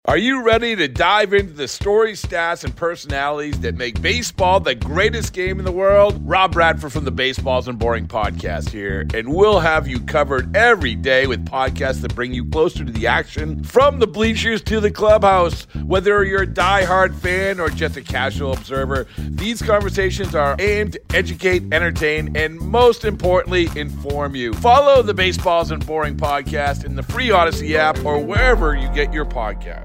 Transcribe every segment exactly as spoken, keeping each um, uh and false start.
Are you ready to dive into the stories, stats, and personalities that make baseball the greatest game in the world? Rob Bradford from the Baseballs and Boring podcast here, and we'll have you covered every day with podcasts that bring you closer to the action, from the bleachers to the clubhouse. Whether you're a diehard fan or just a casual observer, these conversations are aimed to educate, entertain, and most importantly, inform you. Follow the Baseballs and Boring podcast in the free Odyssey app or wherever you get your podcasts.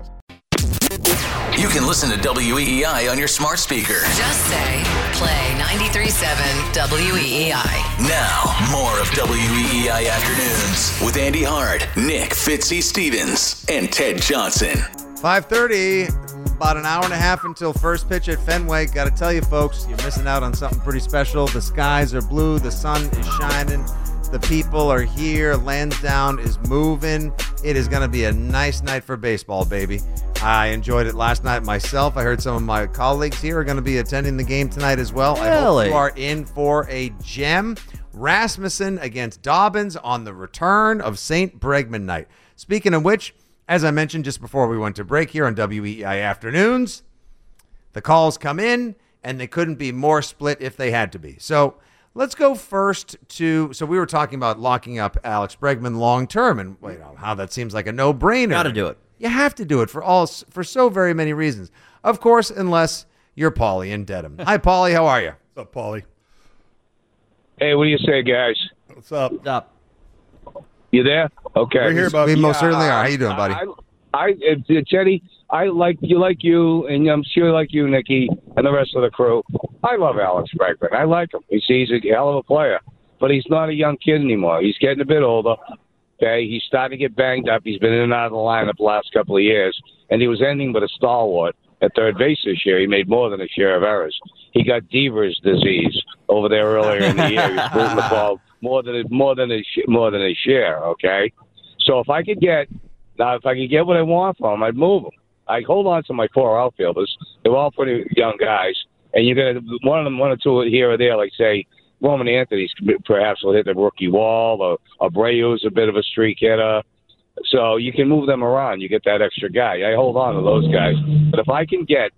You can listen to W E E I on your smart speaker. Just say, play ninety-three point seven W E E I. Now, more of W E E I Afternoons with Andy Hart, Nick Fitzy Stevens, and Ted Johnson. five thirty, about an hour and a half until first pitch at Fenway. Got to tell you, folks, you're missing out on something pretty special. The skies are blue. The sun is shining. The people are here. Lansdowne is moving. It is going to be a nice night for baseball, baby. I enjoyed it last night myself. I heard some of my colleagues here are going to be attending the game tonight as well. Really? I hope you are in for a gem. Rasmussen against Dobbins on the return of Saint Bregman night. Speaking of which, as I mentioned just before we went to break here on W E E I Afternoons, the calls come in, and they couldn't be more split if they had to be. So let's go first to, so we were talking about locking up Alex Bregman long-term, and you know, how that seems like a no-brainer. Got to do it. You have to do it for all for so very many reasons. Of course, unless you're Paulie in Dedham. Hi, Paulie. How are you? What's up, Paulie? Hey, what do you say, guys? What's up? What's up? You there? Okay. We're here, We buddy. most certainly are. How you doing, buddy? I, I, I Teddy, I like you, like you, and I'm sure like you, Nikki, and the rest of the crew. I love Alex Bregman. I like him. He's, he's a hell of a player, but he's not a young kid anymore. He's getting a bit older. Okay, he's starting to get banged up. He's been in and out of the lineup the last couple of years, and he was ending with a stalwart at third base this year. He made more than a share of errors. He got Devers disease over there earlier in the year. He was moving the ball more than more than a more than a share. Okay, so if I could get now, if I could get what I want from him, I'd move him. I hold on to my four outfielders. They're all pretty young guys, and you're gonna one of them, one or two here or there, like say. Roman Anthony's perhaps will hit the rookie wall, or Abreu's a bit of a streak hitter. So you can move them around. You get that extra guy. I hold on to those guys. But if I can get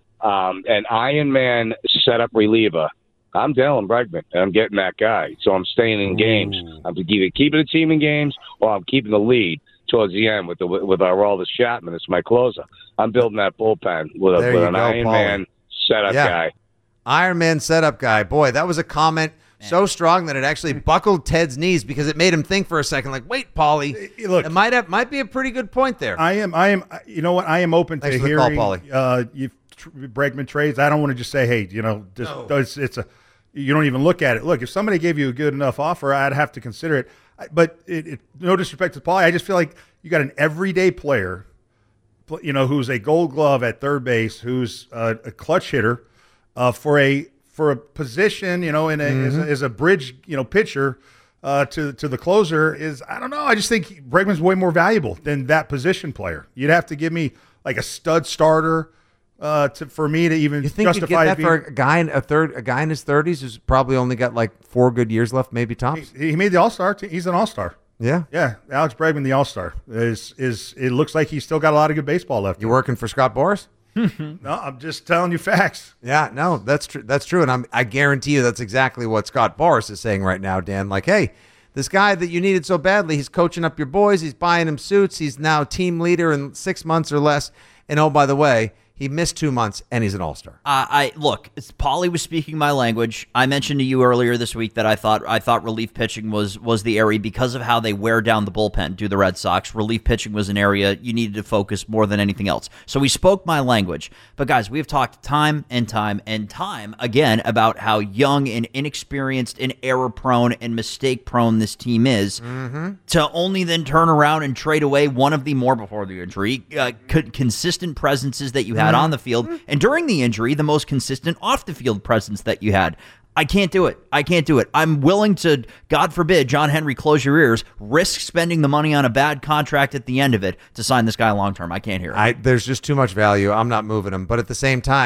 um, an Iron Man setup reliever, I'm Dylan Bregman, and I'm getting that guy. So I'm staying in games. I'm either keeping the team in games, or I'm keeping the lead towards the end with the with our Aroldis Chapman. It's my closer. I'm building that bullpen with, a, with an go, Iron Paulie. Man setup yeah. guy. Iron Man setup guy. Boy, that was a comment Man. so strong that it actually buckled Ted's knees because it made him think for a second, like, wait, Paulie, look, it might have, might be a pretty good point there. I am, I am, you know what? I am open Thanks to for the hearing call, Paulie. uh, you Bregman trades. I don't want to just say, hey, you know, just, no. it's, it's a, you don't even look at it. Look, if somebody gave you a good enough offer, I'd have to consider it. But it, it, no disrespect to Paulie, I just feel like you got an everyday player, you know, who's a Gold Glove at third base, who's a, a clutch hitter uh, for a. For a position, you know, in a, mm-hmm. as, a as a bridge, you know, pitcher uh, to to the closer is, I don't know. I just think Bregman's way more valuable than that position player. You'd have to give me like a stud starter uh, to for me to even you think justify you get that being, for a guy in a third, a guy in his thirties who's probably only got like four good years left, maybe tops. He, he made the All Star. He's an All Star. Yeah, yeah. Alex Bregman, the All Star, is is it looks like he's still got a lot of good baseball left. You working for Scott Boras? No, I'm just telling you facts. Yeah, no, that's true. That's true, and I'm, I guarantee you that's exactly what Scott Boras is saying right now, Dan. Like, hey, this guy that you needed so badly, he's coaching up your boys, he's buying them suits, he's now team leader in six months or less, and oh, by the way, he missed two months, and he's an all-star. Uh, I look, Paulie was speaking my language. I mentioned to you earlier this week that I thought I thought relief pitching was was the area because of how they wear down the bullpen. Do the Red Sox? Relief pitching was an area you needed to focus more than anything else. So he spoke my language. But guys, we have talked time and time and time again about how young and inexperienced and error-prone and mistake-prone this team is. Mm-hmm. To only then turn around and trade away one of the more before the injury uh, co- consistent presences that you had on the field, and during the injury, the most consistent off-the-field presence that you had. I can't do it. I can't do it. I'm willing to, God forbid, John Henry, close your ears, risk spending the money on a bad contract at the end of it to sign this guy long-term. I can't hear it. I, there's just too much value. I'm not moving him. But at the same time,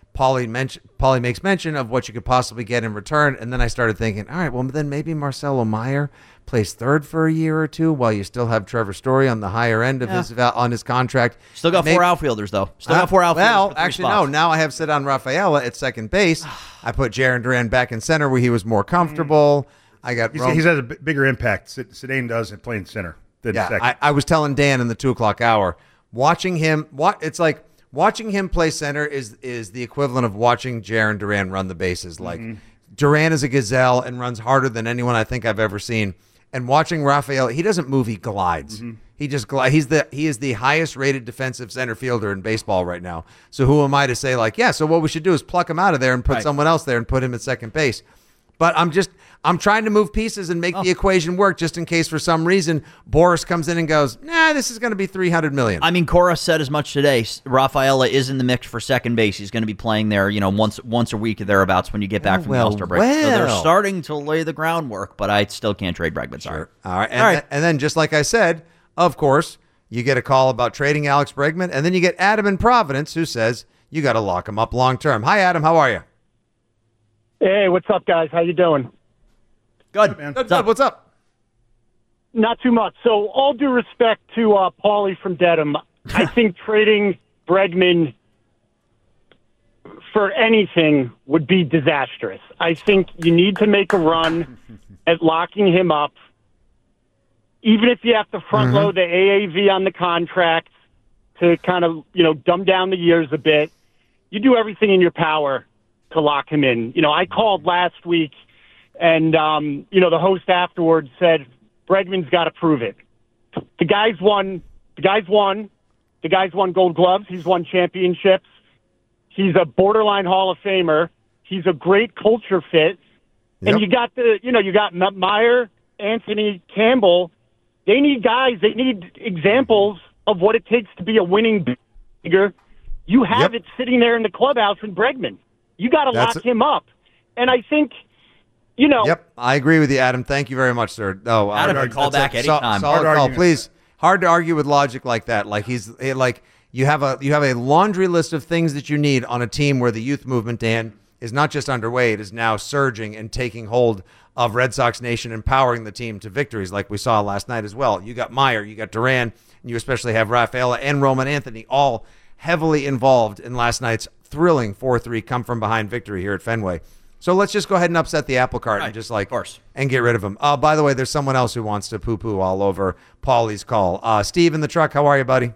Paulie mention, Paulie makes mention of what you could possibly get in return, and then I started thinking, all right, well then maybe Marcelo Meyer plays third for a year or two while you still have Trevor Story on the higher end of Yeah. his on his contract. Still got Maybe- four outfielders though. Still Uh, got four outfielders. Well, for three actually, spots. no. Now I have Cedon Rafaela at second base. I put Jaron Duran back in center where he was more comfortable. I got He's, Rome- he's has a b- bigger impact. Sid- Zidane does at playing center than yeah. second. I, I was telling Dan in the two o'clock hour, watching him. What it's like watching him play center is is the equivalent of watching Jaron Duran run the bases. Like Duran is a gazelle and runs harder than anyone I think I've ever seen. And watching Rafael, he doesn't move; he glides. He just glides. He's the he is the highest rated defensive center fielder in baseball right now. So who am I to say like, yeah? So what we should do is pluck him out of there and put Right. someone else there and put him at second base. But I'm just I'm trying to move pieces and make Oh. the equation work just in case for some reason Boris comes in and goes, nah, this is going to be three hundred million. I mean, Cora said as much today. Rafaela is in the mix for second base. He's going to be playing there, you know, once once a week or thereabouts when you get back Oh, from well, the All-Star break. So they're well. starting to lay the groundwork, but I still can't trade Bregman. Sorry. All right. And, All right. and then just like I said, of course, you get a call about trading Alex Bregman, and then you get Adam in Providence who says you got to lock him up long term. Hi, Adam. How are you? Hey, what's up, guys? How you doing? Good. man. Good, What's up? good. What's up? Not too much. So, all due respect to uh, Paulie from Dedham, I think trading Bregman for anything would be disastrous. I think you need to make a run at locking him up, even if you have to front load the A A V on the contract to kind of, you know, dumb down the years a bit. You do everything in your power to lock him in. You know, I called last week, and, um, you know, the host afterwards said, Bregman's got to prove it. The guy's won. The guy's won. The guy's won Gold Gloves. He's won championships. He's a borderline Hall of Famer. He's a great culture fit. Yep. And you got the, you know, you got M- Meyer, Anthony, Campbell. They need guys. They need examples of what it takes to be a winning bigger. You have Yep. it sitting there in the clubhouse in Bregman. You got to That's lock it. him up. And I think, you know, Yep, I agree with you, Adam. Thank you very much, sir. No, Adam uh, can call that's back a sol- anytime. solid Hard call, argument. please. Hard to argue with logic like that. Like he's he- like you have a you have a laundry list of things that you need on a team where the youth movement, Dan, is not just underway; it is now surging and taking hold of Red Sox Nation, empowering the team to victories, like we saw last night as well. You got Meyer, you got Duran, and you especially have Rafaela and Roman Anthony, all heavily involved in last night's thrilling four three come from behind victory here at Fenway. So let's just go ahead and upset the apple cart Right, and just like, of course. and get rid of him. Uh, by the way, there's someone else who wants to poo-poo all over Paulie's call. Uh, Steve in the truck, how are you, buddy?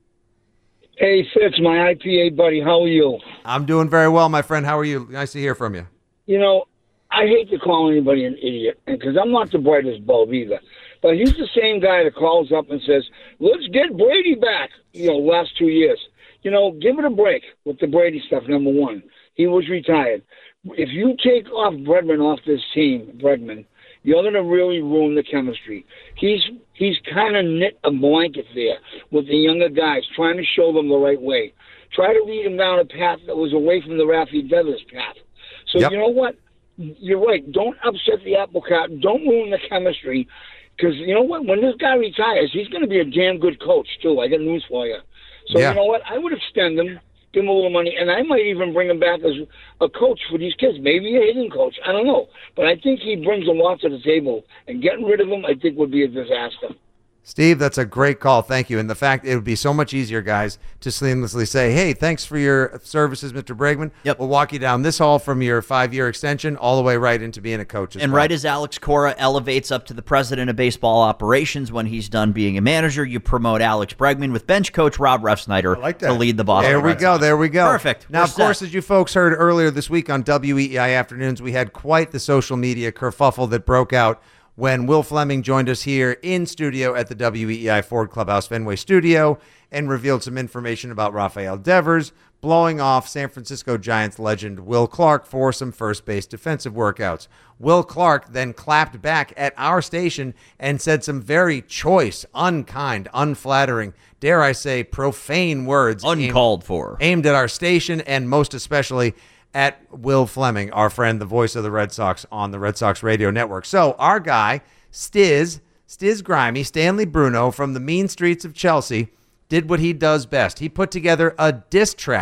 Hey, Fitz, my I P A buddy, how are you? I'm doing very well, my friend. How are you? Nice to hear from you. You know, I hate to call anybody an idiot because I'm not the brightest bulb either. But he's the same guy that calls up and says, let's get Brady back, you know, last two years. You know, give it a break with the Brady stuff, number one. He was retired. If you take off Bregman off this team, Bregman, you're going to really ruin the chemistry. He's he's kind of knit a blanket there with the younger guys, trying to show them the right way. Try to lead them down a path that was away from the Rafi Devers path. So Yep. you know what? You're right. Don't upset the apple cart. Don't ruin the chemistry. Because you know what? When this guy retires, he's going to be a damn good coach, too. I got news for you. So Yeah. you know what? I would extend him, give him a little money, and I might even bring him back as a coach for these kids. Maybe a hitting coach. I don't know. But I think he brings a lot to the table. And getting rid of him, I think, would be a disaster. Steve, that's a great call. Thank you. And the fact it would be so much easier, guys, to seamlessly say, hey, thanks for your services, Mister Bregman. Yep. We'll walk you down this hall from your five-year extension all the way right into being a coach as And well. right as Alex Cora elevates up to the president of baseball operations when he's done being a manager, you promote Alex Bregman with bench coach Rob Refsnyder I like that. to lead the Boston There we Red go. Sox. There we go. Perfect. Now, We're of course, set. as you folks heard earlier this week on W E E I Afternoons, we had quite the social media kerfuffle that broke out when Will Fleming joined us here in studio at the W E E I Ford Clubhouse Fenway studio and revealed some information about Rafael Devers blowing off San Francisco Giants legend Will Clark for some first base defensive workouts. Will Clark then clapped back at our station and said some very choice, unkind, unflattering, dare I say, profane words aimed- Uncalled for. aimed at our station and most especially at Will Fleming, our friend, the voice of the Red Sox on the Red Sox radio network. So our guy, Stiz, Stiz Grimy, Stanley Bruno from the mean streets of Chelsea, did what he does best. He put together a diss track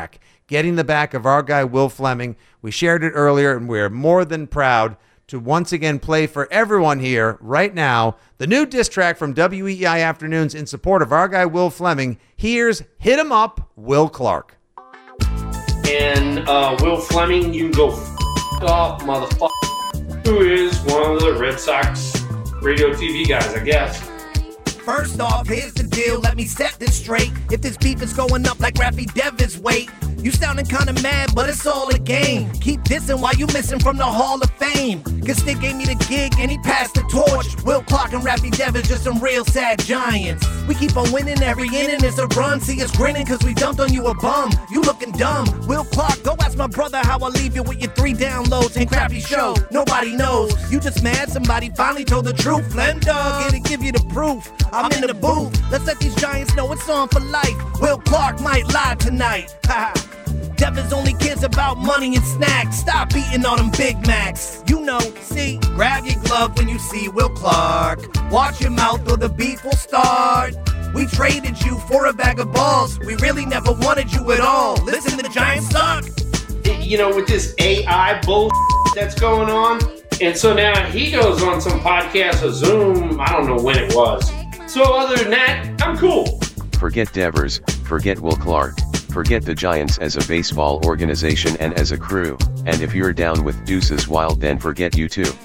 getting the back of our guy Will Fleming. We shared it earlier, and we're more than proud to once again play for everyone here right now the new diss track from W E I Afternoons in support of our guy Will Fleming. Here's Hit 'Em Up, Will Clark. And uh, Will Fleming, you can go f*** off, motherfucker, who is one of the Red Sox radio T V guys, I guess. First off, here's the deal, let me set this straight. If this beef is going up like Raffy Devon's weight, you sounding kinda mad, but it's all a game. Keep dissing while you missing from the Hall of Fame. Cause Stick gave me the gig and he passed the torch. Will Clark and Raffy Devon's just some real sad giants. We keep on winning every inning, it's a run. See us grinning cause we dumped on you a bum. You looking dumb. Will Clark, go ask my brother how I leave you with your three downloads and crappy show. Nobody knows. You just mad somebody finally told the truth. Flem dog, here to give you the proof. I'm in the booth. Let's let these giants know it's on for life. Will Clark might lie tonight. Devins only cares about money and snacks. Stop eating all them Big Macs. You know, see, grab your glove when you see Will Clark. Watch your mouth or the beef will start. We traded you for a bag of balls. We really never wanted you at all. Listen, the Giants suck. You know, with this A I bull that's going on. And so now he goes on some podcast or Zoom. I don't know when it was. So other than that, I'm cool. Forget Devers, forget Will Clark, forget the Giants as a baseball organization and as a crew, and if you're down with Deuces Wild then forget you too.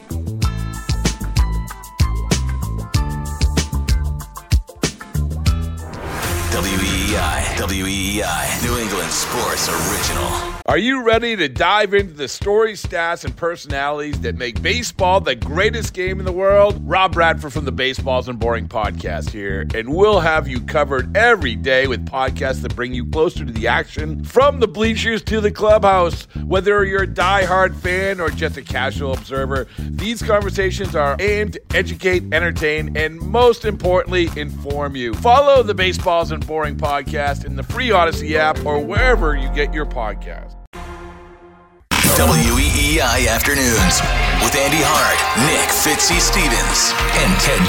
W E E I, W E E I, New England Sports Original. Are you ready to dive into the stories, stats, and personalities that make baseball the greatest game in the world? Rob Bradford from the Baseballs and Boring podcast here, and we'll have you covered every day with podcasts that bring you closer to the action, from the bleachers to the clubhouse. Whether you're a diehard fan or just a casual observer, these conversations are aimed to educate, entertain, and most importantly, inform you. Follow the Baseballs and Boring podcast in the free Odyssey app or wherever you get your podcast. W E E I Afternoons with Andy Hart, Nick Fitzy Stevens, and Ted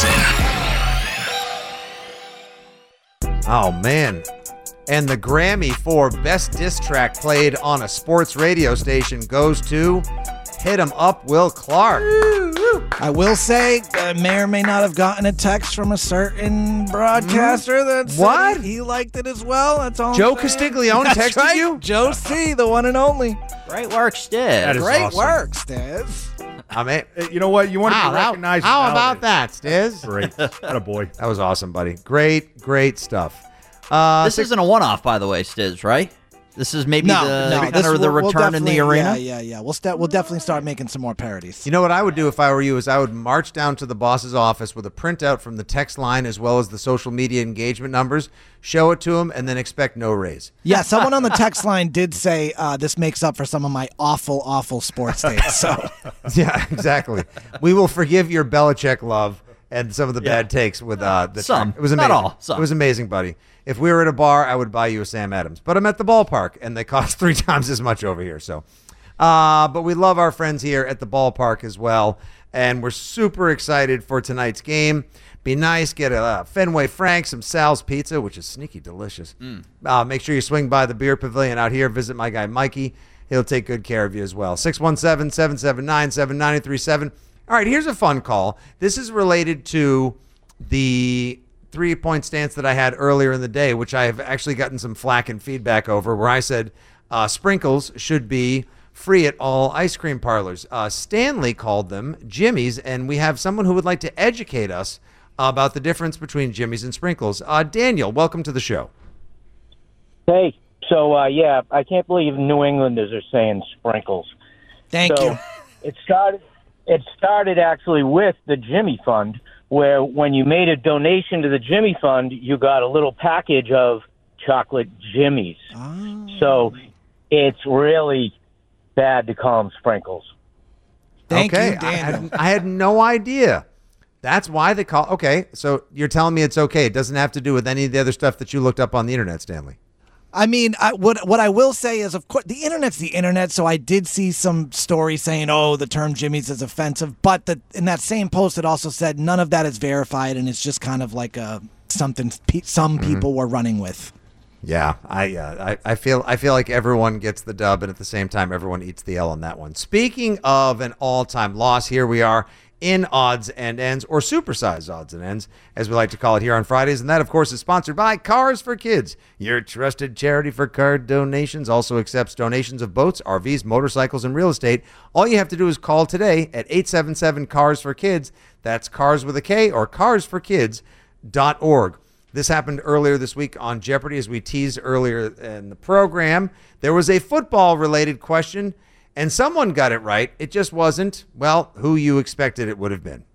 Johnson. Oh, man. And the Grammy for Best Diss Track played on a sports radio station goes to Hit 'Em Up, Will Clark. I will say, I may or may not have gotten a text from a certain broadcaster that said What? he liked it as well. That's all. Joe I'm saying. Castiglione That's texted right. you? Joe C, the one and only. Great work, Stiz. That is Great awesome. work, Stiz. I mean, You know what? You want to wow, be that- recognized. how and about validated. that, Stiz? Great. Attaboy. That was awesome, buddy. Great, great stuff. Uh, This six- isn't a one-off, by the way, Stiz, right? This is maybe No, the no, kind this of the we'll- we'll return in the definitely- arena. Yeah, yeah, yeah. We'll st- we'll definitely start making some more parodies. You know what I would do if I were you is I would march down to the boss's office with a printout from the text line as well as the social media engagement numbers, show it to him, and then expect no raise. Yeah, someone on the text line did say uh, this makes up for some of my awful, awful sports takes. So Yeah, exactly. We will forgive your Belichick love and some of the Yeah. bad takes with uh, the Some. It was Not amazing. all. Some. It was amazing, buddy. If we were at a bar, I would buy you a Sam Adams. But I'm at the ballpark, and they cost three times as much over here. So, uh, but we love our friends here at the ballpark as well, and we're super excited for tonight's game. Be nice, get a uh, Fenway Frank, some Sal's Pizza, which is sneaky delicious. Uh, make sure you swing by the beer pavilion out here. Visit my guy Mikey. He'll take good care of you as well. six one seven, seven seven nine, seven nine three seven. All right, here's a fun call. This is related to the three-point stance that I had earlier in the day, which I have actually gotten some flack and feedback over, where I said uh, sprinkles should be free at all ice cream parlors. Uh, Stanley called them Jimmy's, and we have someone who would like to educate us about the difference between Jimmy's and sprinkles. Uh, Daniel, welcome to the show. Hey, so uh, yeah, I can't believe New Englanders are saying sprinkles. thank so you. It started. It started actually with the Jimmy Fund, where when you made a donation to the Jimmy Fund, you got a little package of chocolate Jimmies. Oh. So it's really bad to call them sprinkles. Thank okay, you, I Daniel. had, I had no idea. That's why they call. Okay, so you're telling me it's okay. It doesn't have to do with any of the other stuff that you looked up on the internet, Stanley. I mean, I, what what I will say is, of course, the internet's the internet. So I did see some stories saying, "Oh, the term Jimmy's is offensive," but the, in that same post, it also said none of that is verified, and it's just kind of like a something pe- some people were running with. Yeah, I, uh, I I feel I feel like everyone gets the dub, and at the same time, everyone eats the L on that one. Speaking of an all-time loss, here we are in odds and ends, or supersized odds and ends, as we like to call it here on Fridays. And that, of course, is sponsored by Cars for Kids, your trusted charity for car donations. Also accepts donations of boats, R Vs, motorcycles, and real estate. All you have to do is call today at eight seven seven, cars for kids. That's cars with a K, or cars for kids dot org. This happened earlier this week on Jeopardy, as we teased earlier in the program. There was a football-related question, and someone got it right. It just wasn't, well, who you expected it would have been.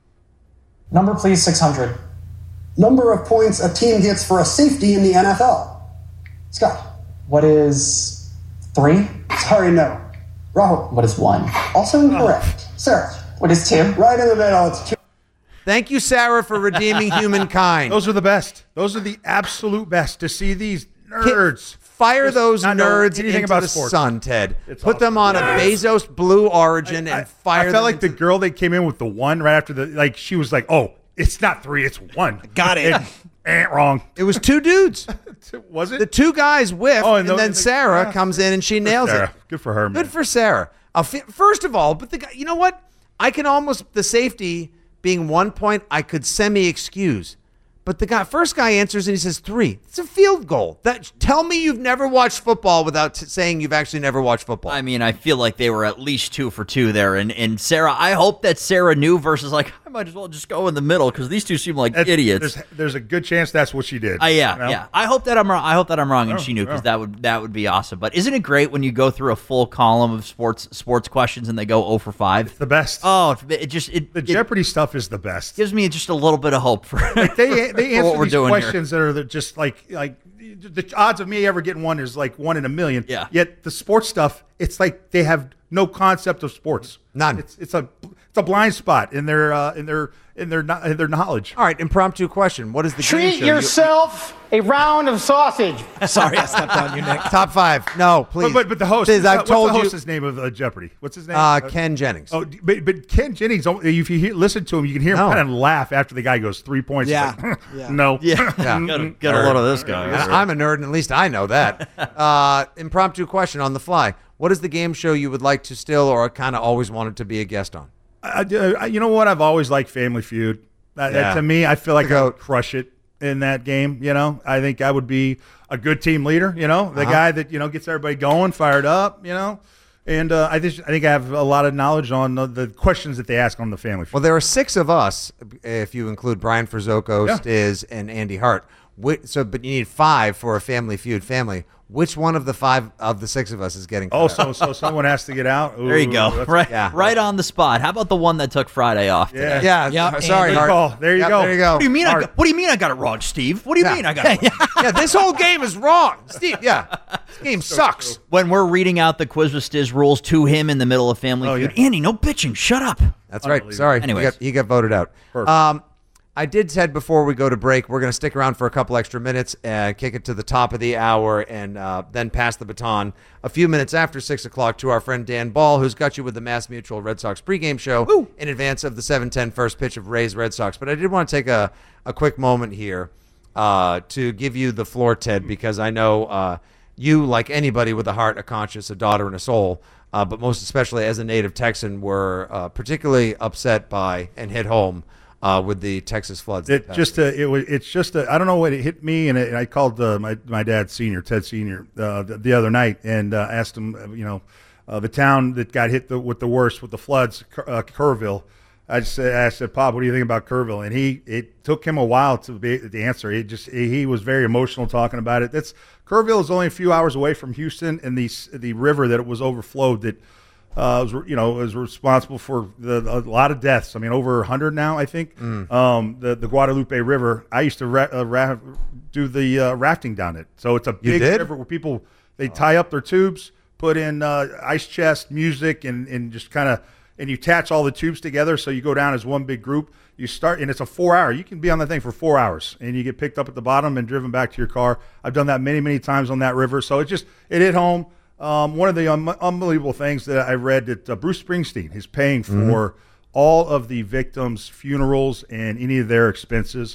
Number, please, six hundred. Number of points a team gets for a safety in the N F L. Scott. What is three? Sorry, no. Rahul. What is one? Also incorrect. Sarah. What is two? Right in the middle. It's two. Thank you, Sarah, for redeeming humankind. Those are the best. Those are the absolute best. To see these nerds. Fire Just those not know nerds anything into about the sports. sun, Ted. It's Put them on a Bezos Blue Origin I, and fire I them felt like into the girl that came in with the one right after the, like, she was like, oh, it's not three, it's one. Got it. And, eh, wrong. It was two dudes. Was it? The two guys whiffed, Oh, and, and the- then the- Sarah yeah. comes in and she nails Sarah. it. Good for her, man. Good for Sarah. I'll fi- First of all, but the guy, you know what? I can almost, the safety being one point, I could semi-excuse. But the guy, first guy answers and he says three. It's a field goal. That tell me you've never watched football without t- saying you've actually never watched football. I mean, I feel like they were at least two for two there. And, and Sarah, I hope that Sarah knew versus like, I might as well just go in the middle because these two seem like That's- idiots. There's, there's a good chance that's what she did. Uh, yeah, you know? yeah. I hope that I'm wrong. I hope that I'm wrong, and Oh, she knew because yeah. that would that would be awesome. But isn't it great when you go through a full column of sports sports questions and they go zero for five? The best. Oh, it just it The it Jeopardy stuff is the best. gives me just a little bit of hope for Like they they for answer what we're these doing questions that are the- just like like the odds of me ever getting one is like one in a million. Yeah. Yet the sports stuff, it's like they have no concept of sports. None. It's it's a it's a blind spot in their uh, in their in their kno- in their knowledge. All right, impromptu question. What is the game Treat show you- yourself a round of sausage. Sorry, I stepped on you, Nick. Top five. No, please. But, but but the host. Please, I've what's told the you. host's name of uh, Jeopardy? What's his name? Uh, Ken Jennings. Oh, but, but Ken Jennings. If you hear, listen to him, you can hear him No. kind of laugh after the guy goes three points. Yeah. Like, Yeah. No. Yeah, Yeah. get a, get a load of this guy. And I'm a nerd, and at least I know that. Uh, impromptu question on the fly. What is the game show you would like to still or kind of always wanted to be a guest on? I, I, you know what? I've always liked Family Feud. That, that- Yeah. to me, I feel like The I goat. would crush it in that game. You know, I think I would be a good team leader. You know, the Uh-huh. guy that you know gets everybody going, fired up. You know, and uh, I just I think I have a lot of knowledge on the, the questions that they ask on the Family Feud. Well, there are six of us, if you include Brian Frizzoco, Yeah. Stiz, and Andy Hart. Whi- So, but you need five for a Family Feud family. Which one of the five of the six of us is getting? Oh, so so someone has to get out. There you Ooh, go. that's- Right, yeah. right on the spot. How about the one that took Friday off? Yeah. today? Yeah. Yep, Sorry, Andy. Hart. Oh, there you Yep, go. There you go. What do you mean? I Hart. got, what do you mean I got it wrong, Steve? What do you Yeah. mean I got it wrong? Yeah, this whole game is wrong, Steve. Yeah, this game sucks. When we're reading out the Quiz with Stiz rules to him in the middle of Family Oh, Feud, yeah. Andy, no bitching. Shut up. That's right. Sorry. Anyways. He got, he got voted out. Perfect. Um, I did said before we go to break, we're going to stick around for a couple extra minutes and kick it to the top of the hour and uh, then pass the baton a few minutes after six o'clock to our friend Dan Ball, who's got you with the Mass Mutual Red Sox pregame show in advance of the seven ten first pitch of Rays Red Sox. But I did want to take a, a quick moment here uh, to give you the floor, Ted, because I know uh, you, like anybody with a heart, a conscience, a daughter, and a soul, uh, but most especially as a native Texan, were uh, particularly upset by and hit home uh, with the Texas floods. It that just a, it was it's just a, I don't know what it hit me, and, it, and I called uh, my my dad senior Ted Senior uh, the, the other night and uh, asked him, uh, you know, uh, the town that got hit the, with the worst with the floods, Ker- uh, Kerrville. I just said, I said, Pop, what do you think about Kerrville? And he it took him a while to be the answer. It just he was very emotional talking about it. That's Kerrville is only a few hours away from Houston, and the the river that it was overflowed that. Uh, was you know was responsible for the, a lot of deaths. I mean, over a hundred now, I think. Mm. Um, the the Guadalupe River. I used to ra- uh, ra- do the uh, rafting down it. So it's a You big did? river where people they tie up their tubes, put in uh, ice chest music, and and just kind of and you attach all the tubes together. So you go down as one big group. You start, and it's a four hour. You can be on that thing for four hours, and you get picked up at the bottom and driven back to your car. I've done that many many times on that river. So it just it hit home. Um, one of the um, unbelievable things that I read that uh, Bruce Springsteen is paying for Mm-hmm. all of the victims' funerals and any of their expenses.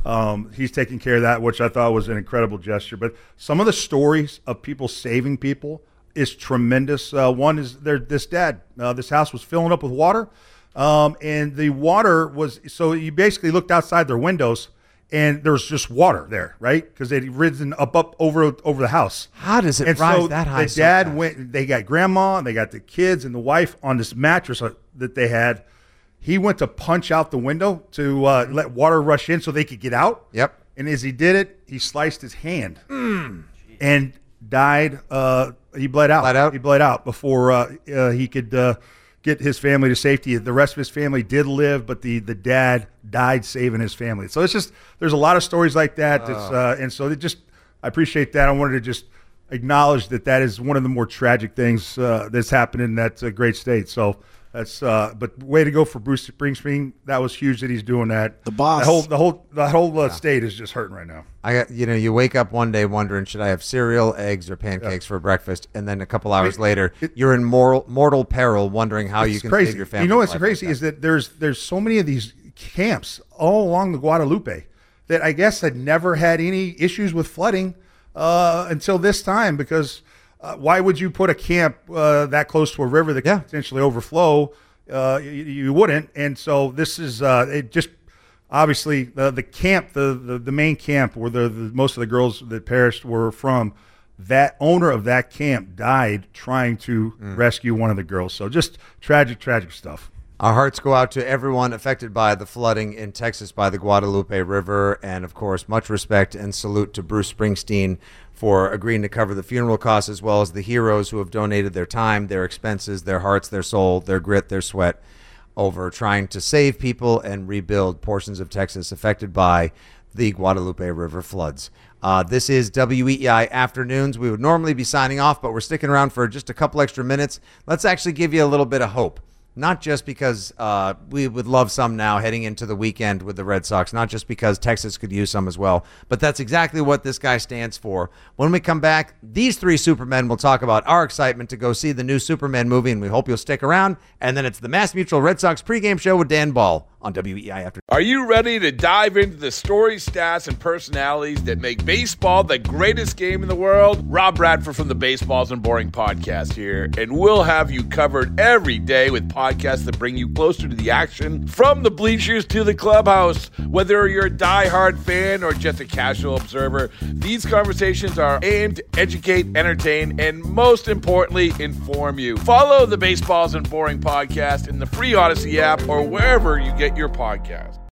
um, he's taking care of that, which I thought was an incredible gesture. But some of the stories of people saving people is tremendous. Uh, one is there. This dad, uh, this house was filling up with water, um, and the water was so you basically looked outside their windows. And there was just water there, right? Because they'd risen up, up over over the house. How does it and rise so that high? The so dad fast? went. They got grandma, and they got the kids and the wife on this mattress that they had. He went to punch out the window to uh, let water rush in so they could get out. Yep. And as he did it, he sliced his hand Mm. and died. Uh, he bled out. Bled out? He bled out before uh, uh, he could uh, get his family to safety. The rest of his family did live, but the the dad died saving his family. So it's just there's a lot of stories like that. That's, uh, and so it just I appreciate that. I wanted to just acknowledge that that is one of the more tragic things uh, that's happened in that uh, great state. So that's uh, but way to go for Bruce Springsteen. That was huge that he's doing that. The boss. The whole the whole the whole uh, state is just hurting right now. I got, you know, you wake up one day wondering, should I have cereal, eggs, or pancakes for breakfast? And then a couple hours later, you're in mortal, mortal peril, wondering how you It's can crazy. save your family. You know what's crazy is that there's there's so many of these camps all along the Guadalupe that I guess had never had any issues with flooding uh, until this time. Because uh, why would you put a camp uh, that close to a river that could potentially overflow? Uh, you, you wouldn't. And so this is uh, it just. Obviously, the the camp, the, the, the main camp where the, the most of the girls that perished were from, that owner of that camp died trying to Mm. rescue one of the girls. So just tragic, tragic stuff. Our hearts go out to everyone affected by the flooding in Texas by the Guadalupe River. And, of course, much respect and salute to Bruce Springsteen for agreeing to cover the funeral costs, as well as the heroes who have donated their time, their expenses, their hearts, their soul, their grit, their sweat, over trying to save people and rebuild portions of Texas affected by the Guadalupe River floods. Uh, this is W E E I Afternoons. We would normally be signing off, but we're sticking around for just a couple extra minutes. Let's actually give you a little bit of hope. Not just because uh, we would love some now heading into the weekend with the Red Sox, not just because Texas could use some as well, but that's exactly what this guy stands for. When we come back, these three Supermen will talk about our excitement to go see the new Superman movie, and we hope you'll stick around. And then it's the Mass Mutual Red Sox pregame show with Dan Ball on W E E I Afternoon. Are you ready to dive into the stories, stats, and personalities that make baseball the greatest game in the world? Rob Bradford from the Baseballs and Boring podcast here, and we'll have you covered every day with podcasts that bring you closer to the action, from the bleachers to the clubhouse. Whether you're a diehard fan or just a casual observer, these conversations are aimed to educate, entertain, and most importantly, inform you. Follow the Baseballs and Boring podcast in the free Odyssey app or wherever you get your podcast.